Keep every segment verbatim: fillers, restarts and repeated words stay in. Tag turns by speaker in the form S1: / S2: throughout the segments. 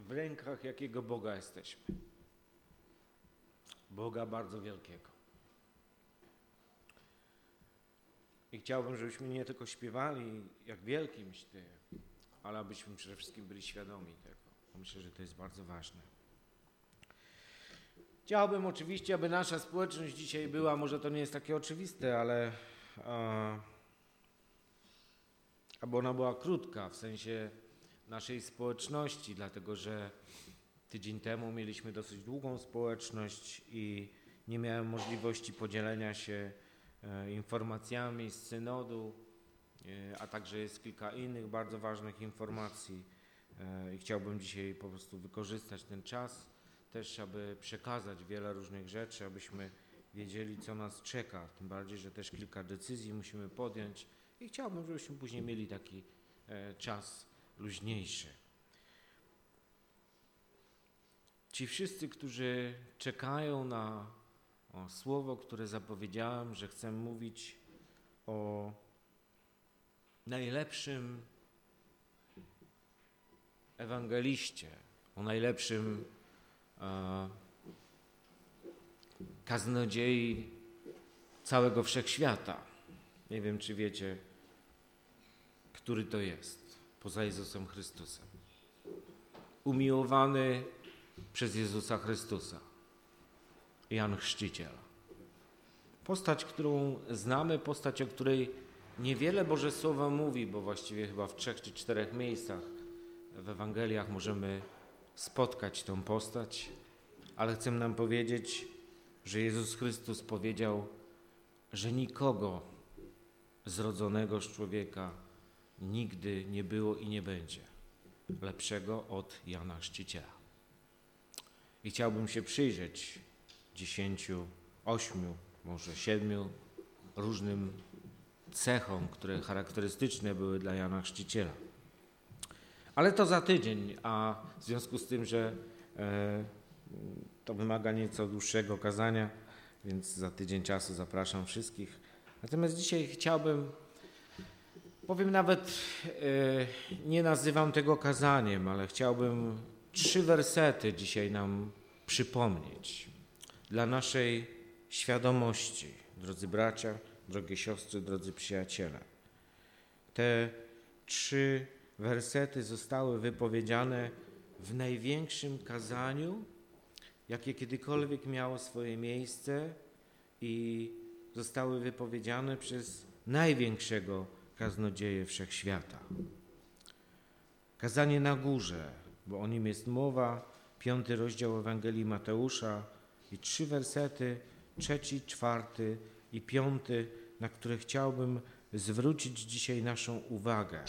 S1: w rękach jakiego Boga jesteśmy. Boga bardzo wielkiego. I chciałbym, żebyśmy nie tylko śpiewali, jak wielkimś Ty, ale abyśmy przede wszystkim byli świadomi tego. Myślę, że to jest bardzo ważne. Chciałbym oczywiście, aby nasza społeczność dzisiaj była, może to nie jest takie oczywiste, ale a, aby ona była krótka w sensie naszej społeczności, dlatego że tydzień temu mieliśmy dosyć długą społeczność i nie miałem możliwości podzielenia się e, informacjami z synodu, e, a także jest kilka innych bardzo ważnych informacji e, i chciałbym dzisiaj po prostu wykorzystać ten czas też, aby przekazać wiele różnych rzeczy, abyśmy wiedzieli, co nas czeka, tym bardziej, że też kilka decyzji musimy podjąć i chciałbym, żebyśmy później mieli taki e, czas luźniejszy. Ci wszyscy, którzy czekają na o, słowo, które zapowiedziałem, że chcę mówić o najlepszym ewangeliście, o najlepszym e, kaznodziei całego wszechświata. Nie wiem, czy wiecie, który to jest, poza Jezusem Chrystusem. Umiłowany przez Jezusa Chrystusa, Jan Chrzciciel. Postać, którą znamy, postać, o której niewiele Boże Słowo mówi, bo właściwie chyba w trzech czy czterech miejscach w Ewangeliach możemy spotkać tą postać, ale chcę nam powiedzieć, że Jezus Chrystus powiedział, że nikogo zrodzonego z człowieka nigdy nie było i nie będzie lepszego od Jana Chrzciciela. I chciałbym się przyjrzeć dziesięciu, ośmiu, może siedmiu różnym cechom, które charakterystyczne były dla Jana Chrzciciela. Ale to za tydzień, a w związku z tym, że e, to wymaga nieco dłuższego kazania, więc za tydzień czasu zapraszam wszystkich. Natomiast dzisiaj chciałbym, powiem nawet, e, nie nazywam tego kazaniem, ale chciałbym trzy wersety dzisiaj nam przypomnieć dla naszej świadomości, drodzy bracia, drogie siostry, drodzy przyjaciele. Te trzy wersety zostały wypowiedziane w największym kazaniu, jakie kiedykolwiek miało swoje miejsce i zostały wypowiedziane przez największego kaznodzieję wszechświata. Kazanie na górze, bo o nim jest mowa, piąty rozdział Ewangelii Mateusza i trzy wersety, trzeci, czwarty i piąty, na które chciałbym zwrócić dzisiaj naszą uwagę.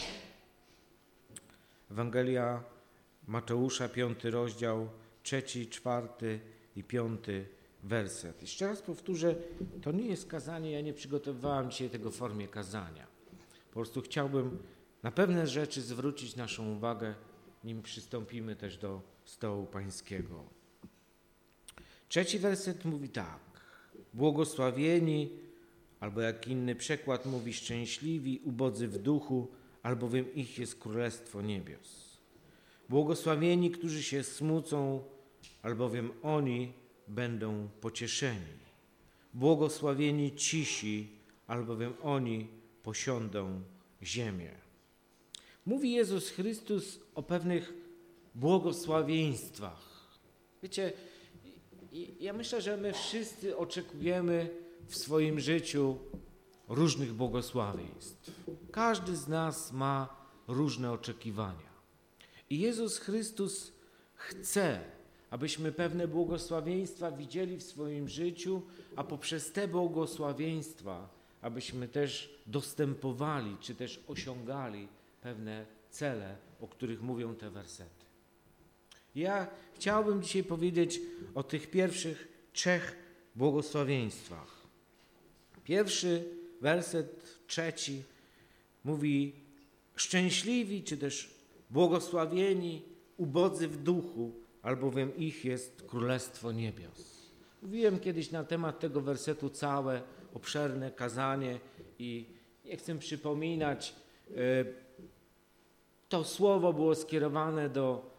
S1: Ewangelia Mateusza, piąty rozdział, trzeci, czwarty i piąty werset. Jeszcze raz powtórzę, to nie jest kazanie, ja nie przygotowywałem dzisiaj tego w formie kazania. Po prostu chciałbym na pewne rzeczy zwrócić naszą uwagę, nim przystąpimy też do stołu pańskiego. Trzeci werset mówi tak. Błogosławieni, albo jak inny przekład mówi, szczęśliwi, ubodzy w duchu, albowiem ich jest Królestwo Niebios. Błogosławieni, którzy się smucą, albowiem oni będą pocieszeni. Błogosławieni cisi, albowiem oni posiądą ziemię. Mówi Jezus Chrystus o pewnych błogosławieństwach. Wiecie, ja myślę, że my wszyscy oczekujemy w swoim życiu różnych błogosławieństw. Każdy z nas ma różne oczekiwania. I Jezus Chrystus chce, abyśmy pewne błogosławieństwa widzieli w swoim życiu, a poprzez te błogosławieństwa, abyśmy też dostępowali, czy też osiągali pewne cele, o których mówią te wersety. Ja chciałbym dzisiaj powiedzieć o tych pierwszych trzech błogosławieństwach. Pierwszy werset, trzeci, mówi szczęśliwi, czy też błogosławieni, ubodzy w duchu, albowiem ich jest Królestwo Niebios. Mówiłem kiedyś na temat tego wersetu całe, obszerne kazanie i nie chcę przypominać, to słowo było skierowane do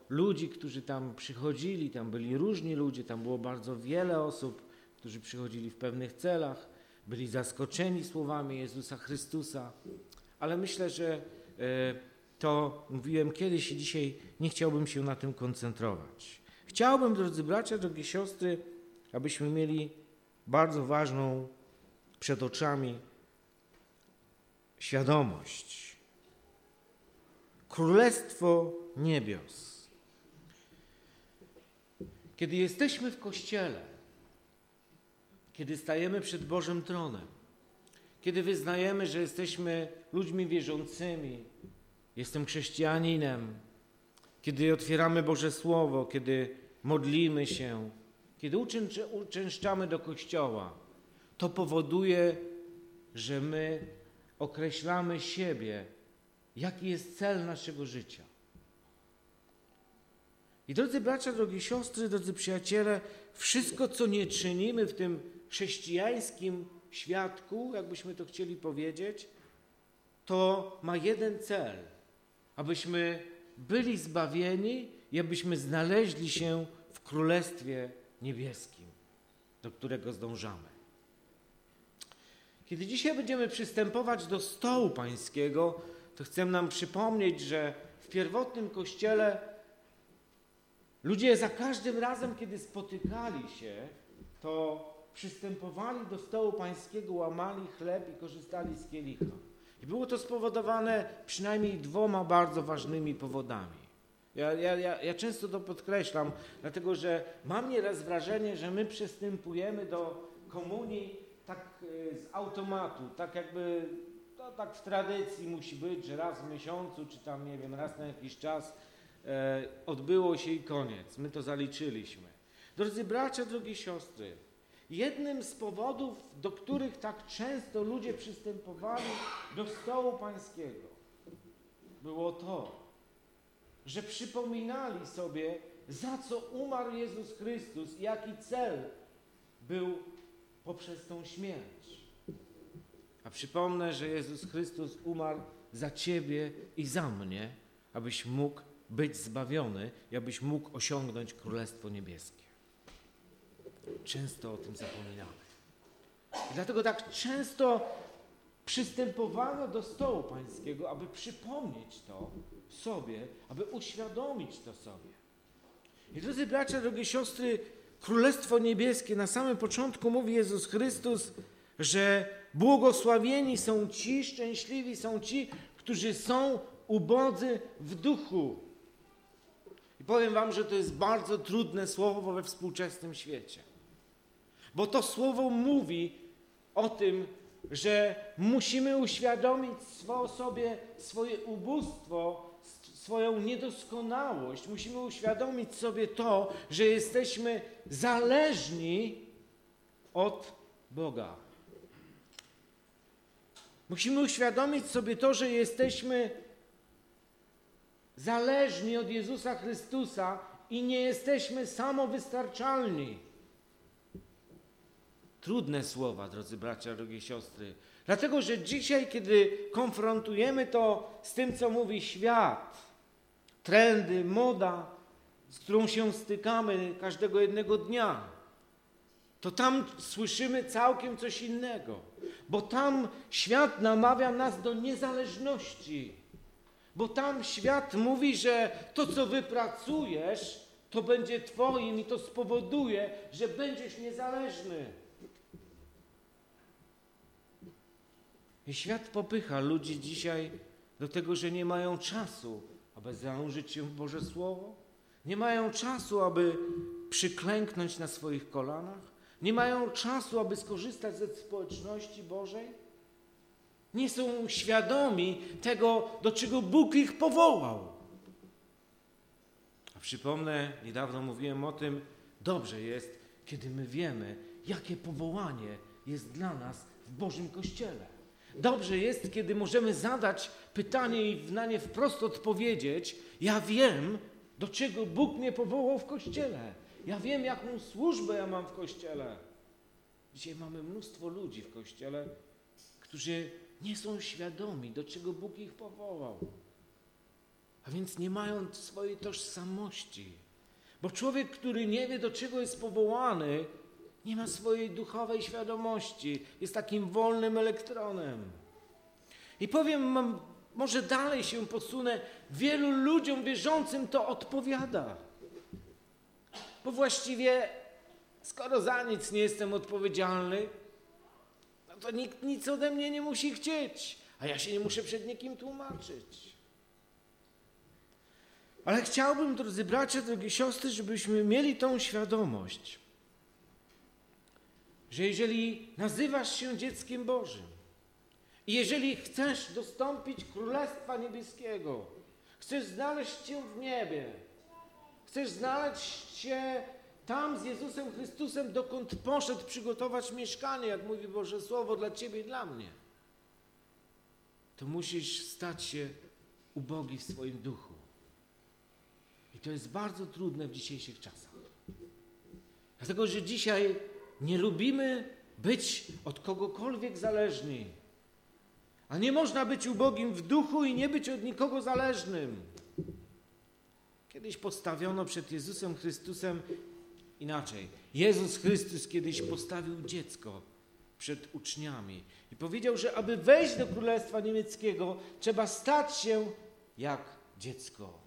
S1: ludzi, którzy tam przychodzili, tam byli różni ludzie, tam było bardzo wiele osób, którzy przychodzili w pewnych celach, byli zaskoczeni słowami Jezusa Chrystusa, ale myślę, że to mówiłem kiedyś i dzisiaj nie chciałbym się na tym koncentrować. Chciałbym, drodzy bracia, drogie siostry, abyśmy mieli bardzo ważną przed oczami świadomość. Królestwo niebios. Kiedy jesteśmy w Kościele, kiedy stajemy przed Bożym tronem, kiedy wyznajemy, że jesteśmy ludźmi wierzącymi, jestem chrześcijaninem, kiedy otwieramy Boże Słowo, kiedy modlimy się, kiedy uczęszczamy do Kościoła, to powoduje, że my określamy siebie, jaki jest cel naszego życia. I drodzy bracia, drogie siostry, drodzy przyjaciele, wszystko, co nie czynimy w tym chrześcijańskim świadku, jakbyśmy to chcieli powiedzieć, to ma jeden cel, abyśmy byli zbawieni i abyśmy znaleźli się w Królestwie Niebieskim, do którego zdążamy. Kiedy dzisiaj będziemy przystępować do stołu pańskiego, to chcę nam przypomnieć, że w pierwotnym Kościele ludzie za każdym razem, kiedy spotykali się, to przystępowali do stołu pańskiego, łamali chleb i korzystali z kielicha. I było to spowodowane przynajmniej dwoma bardzo ważnymi powodami. Ja, ja, ja, ja często to podkreślam, dlatego że mam nieraz wrażenie, że my przystępujemy do komunii tak z automatu, tak jakby, to tak w tradycji musi być, że raz w miesiącu, czy tam nie wiem, raz na jakiś czas e, odbyło się i koniec. My to zaliczyliśmy. Drodzy bracia, drogie siostry, jednym z powodów, do których tak często ludzie przystępowali do stołu pańskiego, było to, że przypominali sobie, za co umarł Jezus Chrystus i jaki cel był poprzez tą śmierć. A przypomnę, że Jezus Chrystus umarł za ciebie i za mnie, abyś mógł być zbawiony i abyś mógł osiągnąć Królestwo Niebieskie. Często o tym zapominamy. I dlatego tak często przystępowano do stołu pańskiego, aby przypomnieć to sobie, aby uświadomić to sobie. I drodzy bracia, drogie siostry, Królestwo Niebieskie, na samym początku mówi Jezus Chrystus, że błogosławieni są ci, szczęśliwi są ci, którzy są ubodzy w duchu. I powiem wam, że to jest bardzo trudne słowo we współczesnym świecie. Bo to słowo mówi o tym, że musimy uświadomić sobie swoje ubóstwo, swoją niedoskonałość. Musimy uświadomić sobie to, że jesteśmy zależni od Boga. Musimy uświadomić sobie to, że jesteśmy zależni od Jezusa Chrystusa i nie jesteśmy samowystarczalni. Trudne słowa, drodzy bracia, drogie siostry. Dlatego, że dzisiaj, kiedy konfrontujemy to z tym, co mówi świat, trendy, moda, z którą się stykamy każdego jednego dnia, to tam słyszymy całkiem coś innego. Bo tam świat namawia nas do niezależności. Bo tam świat mówi, że to, co wypracujesz, to będzie twoim i to spowoduje, że będziesz niezależny. I świat popycha ludzi dzisiaj do tego, że nie mają czasu, aby zanurzyć się w Boże Słowo. Nie mają czasu, aby przyklęknąć na swoich kolanach. Nie mają czasu, aby skorzystać ze społeczności Bożej. Nie są świadomi tego, do czego Bóg ich powołał. A przypomnę, niedawno mówiłem o tym, dobrze jest, kiedy my wiemy, jakie powołanie jest dla nas w Bożym Kościele. Dobrze jest, kiedy możemy zadać pytanie i na nie wprost odpowiedzieć, ja wiem, do czego Bóg mnie powołał w Kościele. Ja wiem, jaką służbę ja mam w Kościele. Dzisiaj mamy mnóstwo ludzi w Kościele, którzy nie są świadomi, do czego Bóg ich powołał. a więc nie mają swojej tożsamości. Bo człowiek, który nie wie, do czego jest powołany, nie ma swojej duchowej świadomości. Jest takim wolnym elektronem. I powiem, może dalej się posunę, wielu ludziom wierzącym to odpowiada. Bo właściwie, skoro za nic nie jestem odpowiedzialny, no to nikt nic ode mnie nie musi chcieć, a ja się nie muszę przed nikim tłumaczyć. Ale chciałbym, drodzy bracia, drogie siostry, żebyśmy mieli tą świadomość, że jeżeli nazywasz się dzieckiem Bożym i jeżeli chcesz dostąpić Królestwa Niebieskiego, chcesz znaleźć się w niebie, chcesz znaleźć się tam z Jezusem Chrystusem, dokąd poszedł przygotować mieszkanie, jak mówi Boże Słowo, dla ciebie i dla mnie, to musisz stać się ubogi w swoim duchu. I to jest bardzo trudne w dzisiejszych czasach. Dlatego, że dzisiaj nie lubimy być od kogokolwiek zależni. A nie można być ubogim w duchu i nie być od nikogo zależnym. Kiedyś postawiono przed Jezusem Chrystusem inaczej. Jezus Chrystus kiedyś postawił dziecko przed uczniami i powiedział, że aby wejść do Królestwa Niemieckiego, trzeba stać się jak dziecko.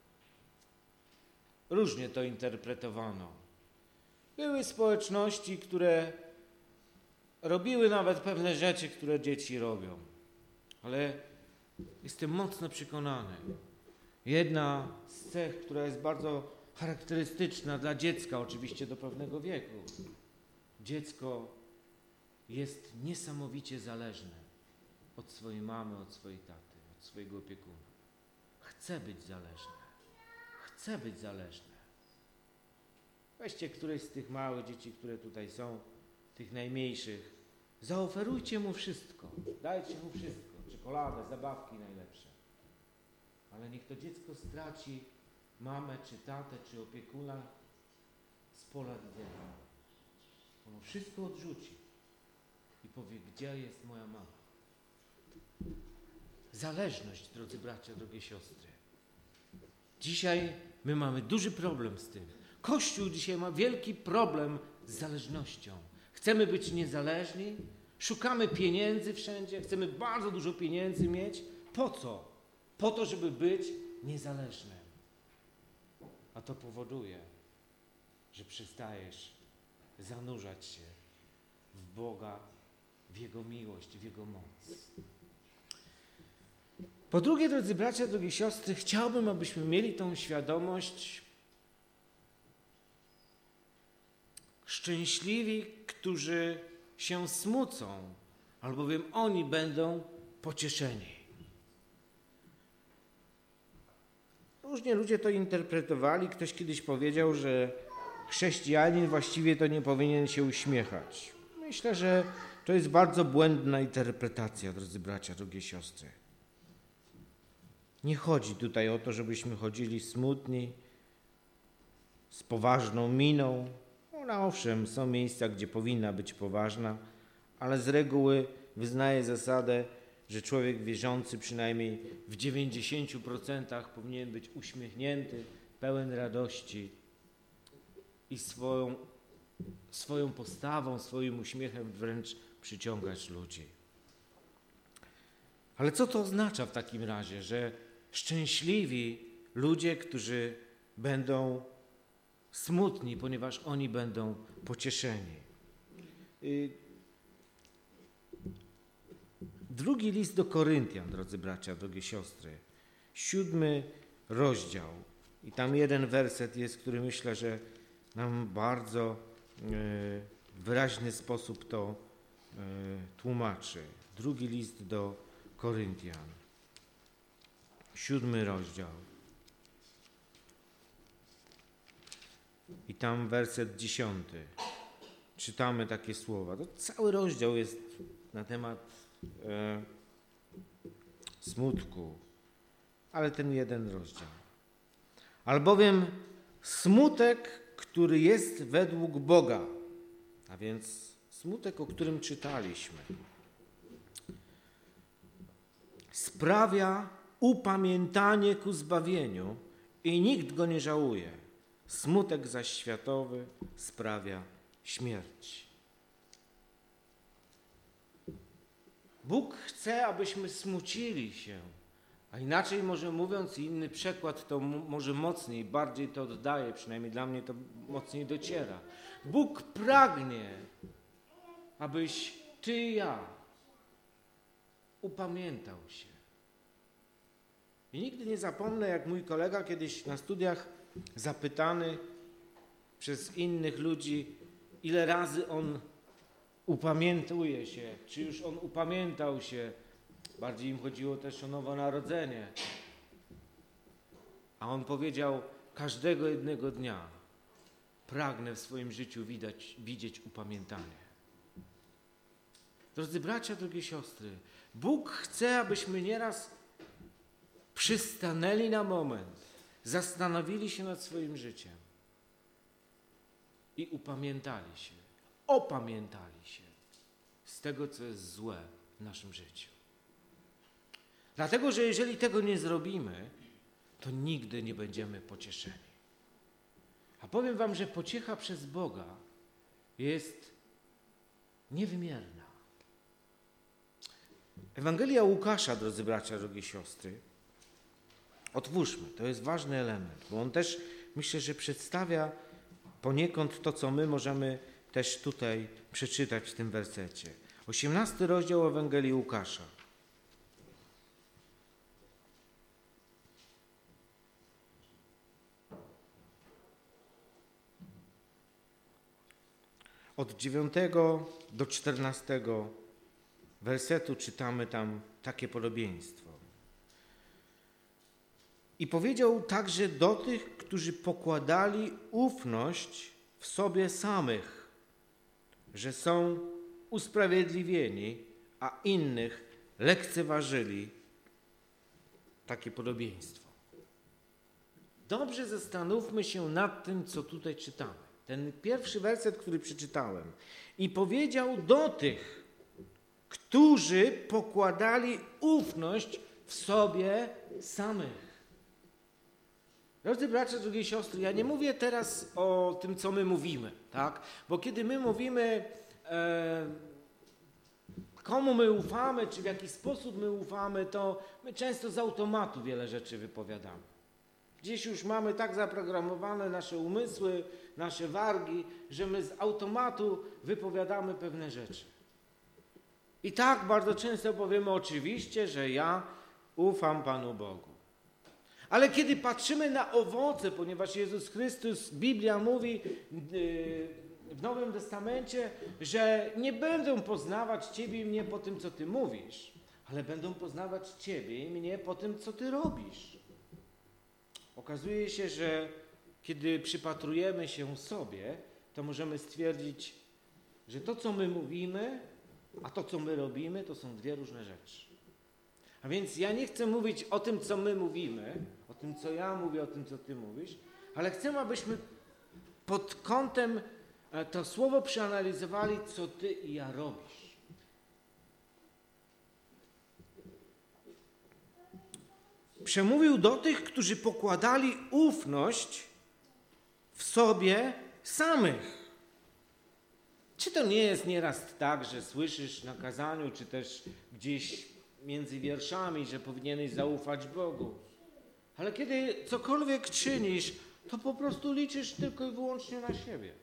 S1: Różnie to interpretowano. Były społeczności, które robiły nawet pewne rzeczy, które dzieci robią. Ale jestem mocno przekonany. Jedna z cech, która jest bardzo charakterystyczna dla dziecka, oczywiście do pewnego wieku. Dziecko jest niesamowicie zależne od swojej mamy, od swojej taty, od swojego opiekuna. Chce być zależne. Chce być zależne. Weźcie któreś z tych małych dzieci, które tutaj są, tych najmniejszych. Zaoferujcie mu wszystko. Dajcie mu wszystko. Czekoladę, zabawki najlepsze. Ale niech to dziecko straci mamę, czy tatę, czy opiekuna z pola widzenia. Ono wszystko odrzuci i powie, gdzie jest moja mama. Zależność, drodzy bracia, drogie siostry. Dzisiaj my mamy duży problem z tym. Kościół dzisiaj ma wielki problem z zależnością. Chcemy być niezależni, szukamy pieniędzy wszędzie, chcemy bardzo dużo pieniędzy mieć. Po co? Po to, żeby być niezależnym. A to powoduje, że przestajesz zanurzać się w Boga, w Jego miłość, w Jego moc. Po drugie, drodzy bracia, drogie siostry, chciałbym, abyśmy mieli tą świadomość. Szczęśliwi, którzy się smucą, albowiem oni będą pocieszeni. Różnie ludzie to interpretowali. Ktoś kiedyś powiedział, że chrześcijanin właściwie to nie powinien się uśmiechać. Myślę, że to jest bardzo błędna interpretacja, drodzy bracia, drogie siostry. Nie chodzi tutaj o to, żebyśmy chodzili smutni, z poważną miną. No owszem, są miejsca, gdzie powinna być poważna, ale z reguły wyznaje zasadę, że człowiek wierzący przynajmniej w dziewięćdziesięciu procentach powinien być uśmiechnięty, pełen radości i swoją, swoją postawą, swoim uśmiechem wręcz przyciągać ludzi. Ale co to oznacza w takim razie, że szczęśliwi ludzie, którzy będą smutni, ponieważ oni będą pocieszeni? Drugi list do Koryntian, drodzy bracia, drogie siostry, siódmy rozdział. I tam jeden werset jest, który myślę, że nam bardzo w wyraźny sposób to tłumaczy. Drugi list do Koryntian, siódmy rozdział. I tam werset dziesiąty. Czytamy takie słowa. To cały rozdział jest na temat e, smutku, ale ten jeden rozdział. Albowiem smutek, który jest według Boga, a więc smutek, o którym czytaliśmy, sprawia, upamiętanie ku zbawieniu i nikt go nie żałuje. Smutek zaś światowy sprawia śmierć. Bóg chce, abyśmy smucili się, a inaczej może mówiąc, inny przekład to może mocniej, bardziej to oddaje, przynajmniej dla mnie to mocniej dociera. Bóg pragnie, abyś ty i ja upamiętał się. I nigdy nie zapomnę, jak mój kolega kiedyś na studiach zapytany przez innych ludzi, ile razy on upamiętuje się, czy już on upamiętał się. Bardziej im chodziło też o nowonarodzenie. A on powiedział, każdego jednego dnia pragnę w swoim życiu widać, widzieć upamiętanie. Drodzy bracia, drogie siostry, Bóg chce, abyśmy nieraz przystanęli na moment, zastanowili się nad swoim życiem i upamiętali się, opamiętali się z tego, co jest złe w naszym życiu. Dlatego, że jeżeli tego nie zrobimy, to nigdy nie będziemy pocieszeni. A powiem wam, że pociecha przez Boga jest niewymierna. Ewangelia Łukasza, drodzy bracia, drogie siostry, otwórzmy, to jest ważny element, bo on też, myślę, że przedstawia poniekąd to, co my możemy też tutaj przeczytać w tym wersecie. osiemnasty rozdział Ewangelii Łukasza. Od dziewiątego do czternastego wersetu czytamy tam takie podobieństwo. I powiedział także do tych, którzy pokładali ufność w sobie samych, że są usprawiedliwieni, a innych lekceważyli, takie podobieństwo. Dobrze zastanówmy się nad tym, co tutaj czytamy. Ten pierwszy werset, który przeczytałem. I powiedział do tych, którzy pokładali ufność w sobie samych. Drodzy bracia, drogie siostry, ja nie mówię teraz o tym, co my mówimy, tak? Bo kiedy my mówimy, e, komu my ufamy, czy w jaki sposób my ufamy, to my często z automatu wiele rzeczy wypowiadamy. Gdzieś już mamy tak zaprogramowane nasze umysły, nasze wargi, że my z automatu wypowiadamy pewne rzeczy. I tak bardzo często powiemy oczywiście, że ja ufam Panu Bogu. Ale kiedy patrzymy na owoce, ponieważ Jezus Chrystus, Biblia mówi w Nowym Testamencie, że nie będą poznawać Ciebie i mnie po tym, co Ty mówisz, ale będą poznawać Ciebie i mnie po tym, co Ty robisz. Okazuje się, że kiedy przypatrujemy się sobie, to możemy stwierdzić, że to, co my mówimy, a to, co my robimy, to są dwie różne rzeczy. A więc ja nie chcę mówić o tym, co my mówimy, o tym, co ja mówię, o tym, co ty mówisz, ale chcę, abyśmy pod kątem to słowo przeanalizowali, co ty i ja robisz. Przemówił do tych, którzy pokładali ufność w sobie samych. Czy to nie jest nieraz tak, że słyszysz na kazaniu, czy też gdzieś między wierszami, że powinieneś zaufać Bogu? Ale kiedy cokolwiek czynisz, to po prostu liczysz tylko i wyłącznie na siebie.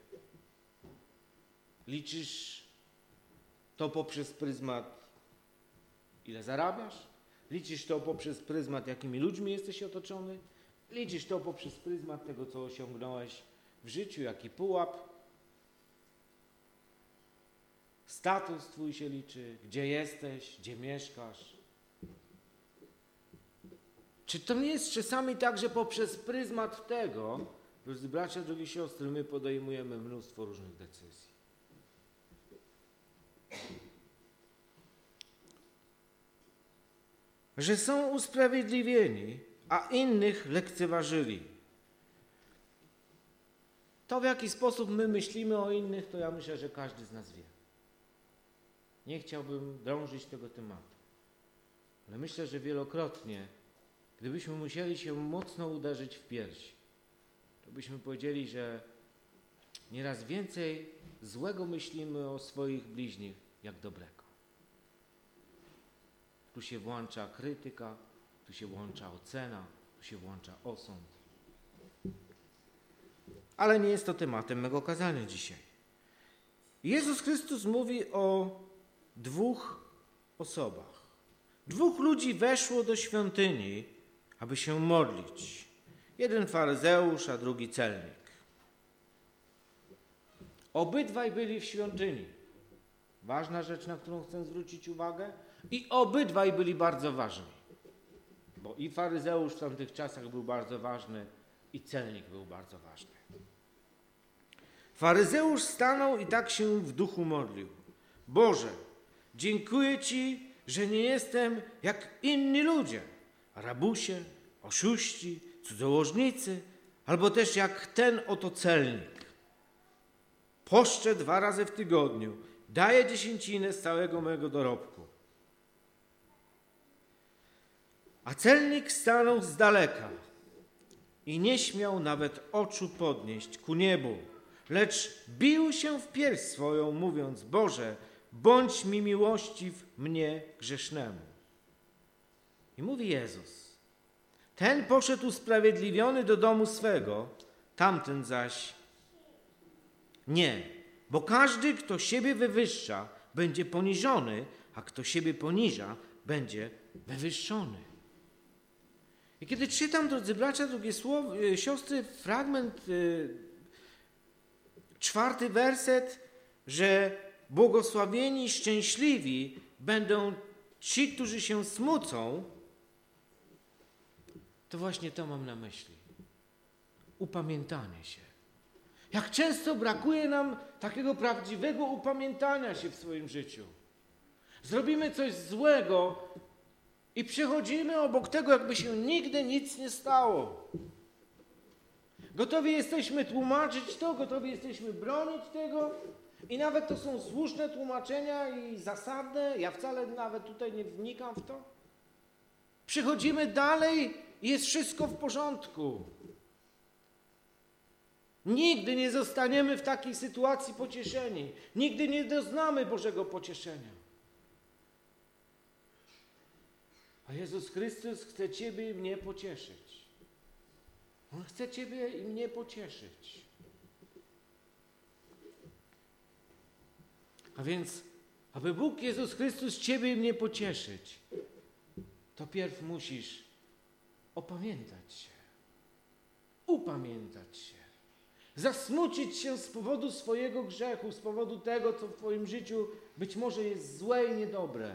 S1: Liczysz to poprzez pryzmat, ile zarabiasz? Liczysz to poprzez pryzmat, jakimi ludźmi jesteś otoczony? Liczysz to poprzez pryzmat tego, co osiągnąłeś w życiu, jaki pułap? Status twój się liczy, gdzie jesteś, gdzie mieszkasz. Czy to nie jest czasami tak, że poprzez pryzmat tego, drodzy bracia, drogie siostry, my podejmujemy mnóstwo różnych decyzji? Że są usprawiedliwieni, a innych lekceważyli. To, w jaki sposób my myślimy o innych, to ja myślę, że każdy z nas wie. Nie chciałbym drążyć tego tematu. Ale myślę, że wielokrotnie gdybyśmy musieli się mocno uderzyć w pierś, to byśmy powiedzieli, że nieraz więcej złego myślimy o swoich bliźnich, jak dobrego. Tu się włącza krytyka, tu się włącza ocena, tu się włącza osąd. Ale nie jest to tematem mego kazania dzisiaj. Jezus Chrystus mówi o dwóch osobach. Dwóch ludzi weszło do świątyni, aby się modlić. Jeden faryzeusz, a drugi celnik. Obydwaj byli w świątyni. Ważna rzecz, na którą chcę zwrócić uwagę. I obydwaj byli bardzo ważni. Bo i faryzeusz w tamtych czasach był bardzo ważny, i celnik był bardzo ważny. Faryzeusz stanął i tak się w duchu modlił. Boże, dziękuję Ci, że nie jestem jak inni ludzie, rabusie, oszuści, cudzołożnicy, albo też jak ten oto celnik. Poszczę dwa razy w tygodniu, daję dziesięcinę z całego mego dorobku. A celnik stanął z daleka i nie śmiał nawet oczu podnieść ku niebu, lecz bił się w pierś swoją, mówiąc: Boże, bądź mi miłościw mnie grzesznemu. I mówi Jezus: ten poszedł usprawiedliwiony do domu swego, tamten zaś nie, bo każdy, kto siebie wywyższa, będzie poniżony, a kto siebie poniża, będzie wywyższony. I kiedy czytam, drodzy bracia, drogie słowo, siostry, fragment, yy, czwarty werset, że błogosławieni i szczęśliwi będą ci, którzy się smucą, to właśnie to mam na myśli. Upamiętanie się. Jak często brakuje nam takiego prawdziwego upamiętania się w swoim życiu. Zrobimy coś złego i przechodzimy obok tego, jakby się nigdy nic nie stało. Gotowi jesteśmy tłumaczyć to, gotowi jesteśmy bronić tego i nawet to są słuszne tłumaczenia i zasadne. Ja wcale nawet tutaj nie wnikam w to. Przechodzimy dalej i jest wszystko w porządku. Nigdy nie zostaniemy w takiej sytuacji pocieszeni. Nigdy nie doznamy Bożego pocieszenia. A Jezus Chrystus chce Ciebie i mnie pocieszyć. On chce Ciebie i mnie pocieszyć. A więc, aby Bóg Jezus Chrystus Ciebie i mnie pocieszyć, to pierw musisz opamiętać się. Upamiętać się. Zasmucić się z powodu swojego grzechu, z powodu tego, co w Twoim życiu być może jest złe i niedobre.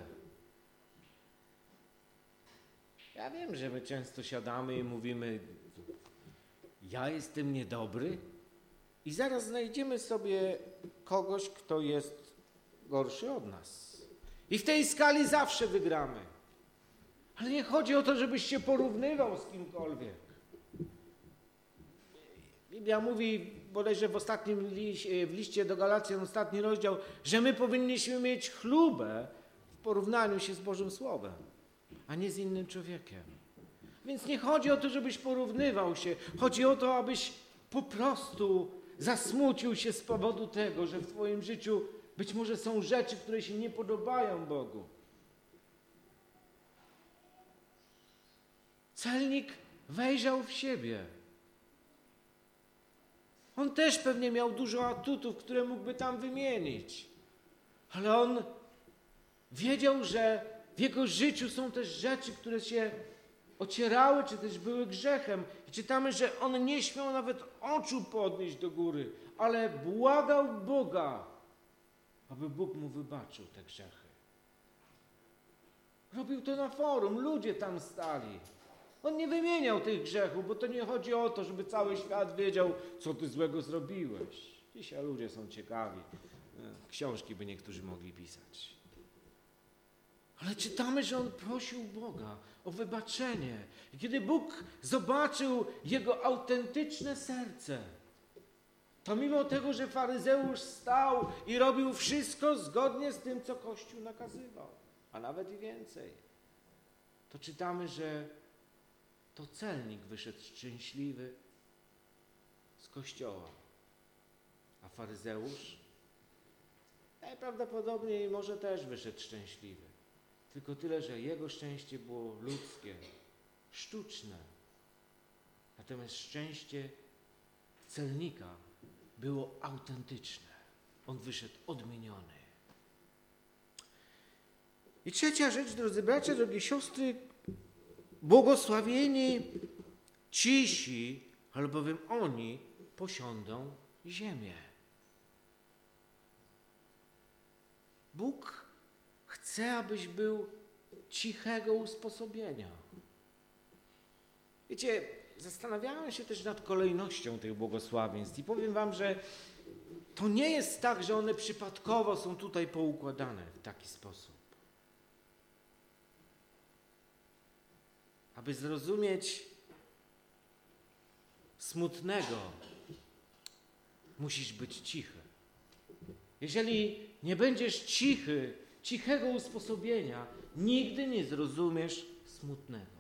S1: Ja wiem, że my często siadamy i mówimy: ja jestem niedobry, i zaraz znajdziemy sobie kogoś, kto jest gorszy od nas. I w tej skali zawsze wygramy. Ale nie chodzi o to, żebyś się porównywał z kimkolwiek. Biblia mówi bodajże w ostatnim liście, w liście do Galacjan, ostatni rozdział, że my powinniśmy mieć chlubę w porównaniu się z Bożym Słowem, a nie z innym człowiekiem. Więc nie chodzi o to, żebyś porównywał się. Chodzi o to, abyś po prostu zasmucił się z powodu tego, że w twoim życiu być może są rzeczy, które się nie podobają Bogu. Celnik wejrzał w siebie. On też pewnie miał dużo atutów, które mógłby tam wymienić. Ale on wiedział, że w jego życiu są też rzeczy, które się ocierały, czy też były grzechem. I czytamy, że on nie śmiał nawet oczu podnieść do góry, ale błagał Boga, aby Bóg mu wybaczył te grzechy. Robił to na forum, ludzie tam stali. On nie wymieniał tych grzechów, bo to nie chodzi o to, żeby cały świat wiedział, co ty złego zrobiłeś. Dzisiaj ludzie są ciekawi. Książki by niektórzy mogli pisać. Ale czytamy, że on prosił Boga o wybaczenie. I kiedy Bóg zobaczył jego autentyczne serce, to mimo tego, że faryzeusz stał i robił wszystko zgodnie z tym, co Kościół nakazywał, a nawet i więcej, to czytamy, że to celnik wyszedł szczęśliwy z kościoła, a faryzeusz najprawdopodobniej może też wyszedł szczęśliwy. Tylko tyle, że jego szczęście było ludzkie, sztuczne. Natomiast szczęście celnika było autentyczne. On wyszedł odmieniony. I trzecia rzecz, drodzy bracia, drogie siostry, błogosławieni cisi, albowiem oni posiądą ziemię. Bóg chce, abyś był cichego usposobienia. Wiecie, zastanawiałem się też nad kolejnością tych błogosławieństw i powiem wam, że to nie jest tak, że one przypadkowo są tutaj poukładane w taki sposób. Aby zrozumieć smutnego, musisz być cichy. Jeżeli nie będziesz cichy, cichego usposobienia, nigdy nie zrozumiesz smutnego.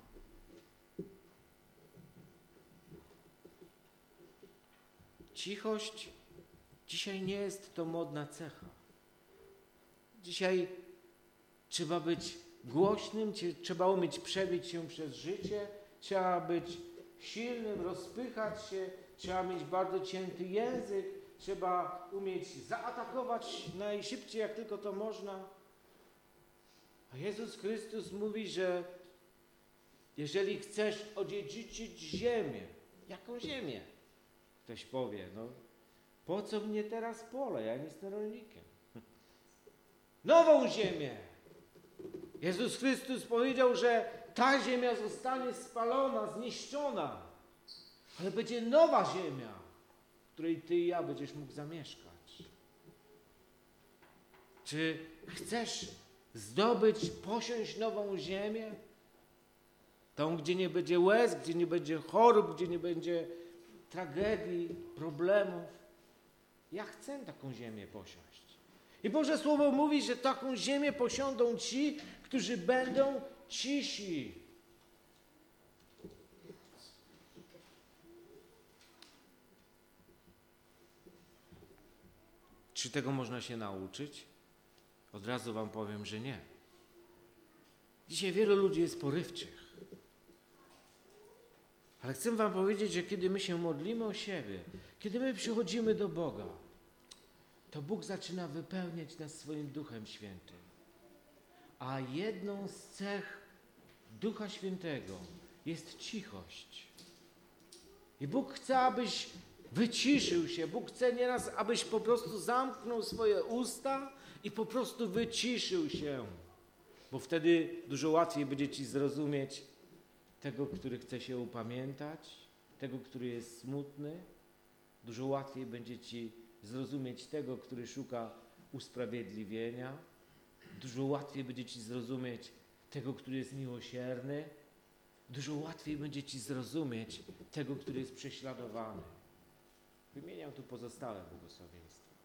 S1: Cichość dzisiaj nie jest to modna cecha. Dzisiaj trzeba być głośnym, trzeba umieć przebić się przez życie, trzeba być silnym, rozpychać się, trzeba mieć bardzo cięty język, trzeba umieć zaatakować najszybciej, jak tylko to można. A Jezus Chrystus mówi, że jeżeli chcesz odziedziczyć ziemię, jaką ziemię? Ktoś powie, no po co mnie teraz pole, ja nie jestem rolnikiem. Nową ziemię. Jezus Chrystus powiedział, że ta ziemia zostanie spalona, zniszczona, ale będzie nowa ziemia, w której ty i ja będziesz mógł zamieszkać. Czy chcesz zdobyć, posiąść nową ziemię? Tą, gdzie nie będzie łez, gdzie nie będzie chorób, gdzie nie będzie tragedii, problemów. Ja chcę taką ziemię posiąść. I Boże Słowo mówi, że taką ziemię posiądą ci, którzy będą cisi. Czy tego można się nauczyć? Od razu wam powiem, że nie. Dzisiaj wielu ludzi jest porywczych. Ale chcę wam powiedzieć, że kiedy my się modlimy o siebie, kiedy my przychodzimy do Boga, to Bóg zaczyna wypełniać nas swoim Duchem Świętym. A jedną z cech Ducha Świętego jest cichość. I Bóg chce, abyś wyciszył się. Bóg chce nieraz, abyś po prostu zamknął swoje usta i po prostu wyciszył się. Bo wtedy dużo łatwiej będzie ci zrozumieć tego, który chce się upamiętać, tego, który jest smutny. Dużo łatwiej będzie ci zrozumieć tego, który szuka usprawiedliwienia. Dużo łatwiej będzie ci zrozumieć tego, który jest miłosierny. Dużo łatwiej będzie ci zrozumieć tego, który jest prześladowany. Wymieniam tu pozostałe błogosławieństwa.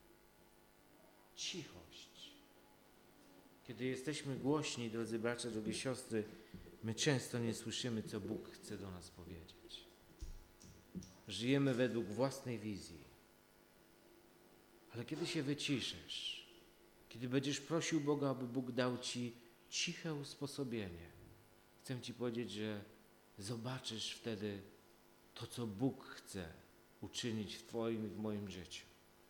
S1: Cichość. Kiedy jesteśmy głośni, drodzy bracia, drogie siostry, my często nie słyszymy, co Bóg chce do nas powiedzieć. Żyjemy według własnej wizji. Ale kiedy się wyciszysz, kiedy będziesz prosił Boga, aby Bóg dał ci ciche usposobienie, chcę ci powiedzieć, że zobaczysz wtedy to, co Bóg chce uczynić w twoim i w moim życiu.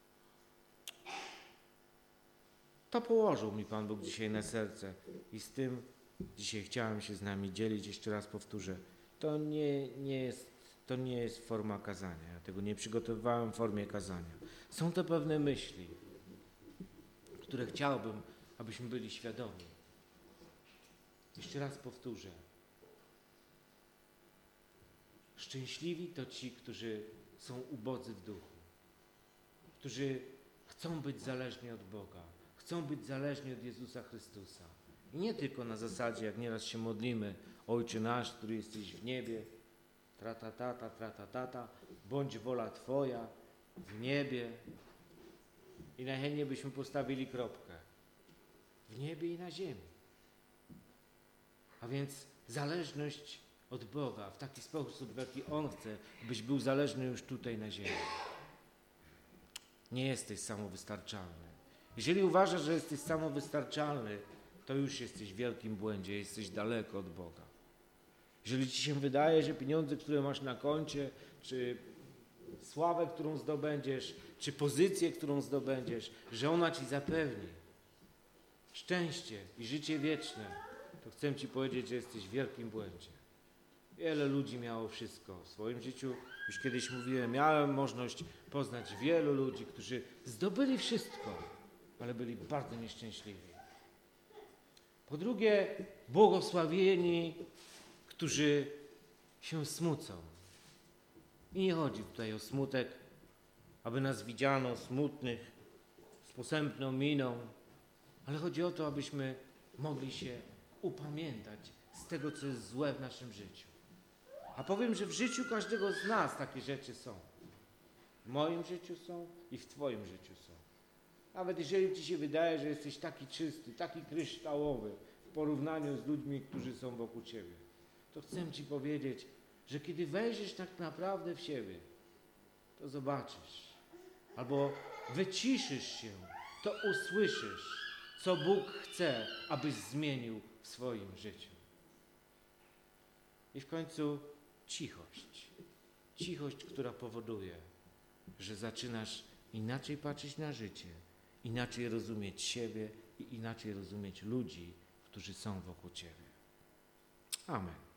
S1: To położył mi Pan Bóg dzisiaj na serce i z tym dzisiaj chciałem się z nami dzielić. Jeszcze raz powtórzę, to nie, nie jest, to nie jest forma kazania. Ja tego nie przygotowywałem w formie kazania. Są to pewne myśli, które chciałbym, abyśmy byli świadomi. Jeszcze raz powtórzę. Szczęśliwi to ci, którzy są ubodzy w duchu, którzy chcą być zależni od Boga, chcą być zależni od Jezusa Chrystusa. I nie tylko na zasadzie, jak nieraz się modlimy, Ojcze nasz, który jesteś w niebie, tra-ta-ta-ta, tra-ta-ta-ta, bądź wola Twoja w niebie. I najchętniej byśmy postawili kropkę. W niebie i na ziemi. A więc zależność od Boga w taki sposób, w jaki On chce, byś był zależny już tutaj na ziemi. Nie jesteś samowystarczalny. Jeżeli uważasz, że jesteś samowystarczalny, to już jesteś w wielkim błędzie, jesteś daleko od Boga. Jeżeli ci się wydaje, że pieniądze, które masz na koncie, czy sławę, którą zdobędziesz, czy pozycję, którą zdobędziesz, że ona ci zapewni szczęście i życie wieczne, to chcę ci powiedzieć, że jesteś w wielkim błędzie. Wiele ludzi miało wszystko w swoim życiu. Już kiedyś mówiłem, miałem możliwość poznać wielu ludzi, którzy zdobyli wszystko, ale byli bardzo nieszczęśliwi. Po drugie, błogosławieni, którzy się smucą. I nie chodzi tutaj o smutek, aby nas widziano smutnych, z posępną miną, ale chodzi o to, abyśmy mogli się upamiętać z tego, co jest złe w naszym życiu. A powiem, że w życiu każdego z nas takie rzeczy są. W moim życiu są i w twoim życiu są. Nawet jeżeli ci się wydaje, że jesteś taki czysty, taki kryształowy w porównaniu z ludźmi, którzy są wokół ciebie, to chcę ci powiedzieć, że kiedy wejrzysz tak naprawdę w siebie, to zobaczysz, albo wyciszysz się, to usłyszysz, co Bóg chce, abyś zmienił w swoim życiu. I w końcu cichość. Cichość, która powoduje, że zaczynasz inaczej patrzeć na życie, inaczej rozumieć siebie i inaczej rozumieć ludzi, którzy są wokół ciebie. Amen.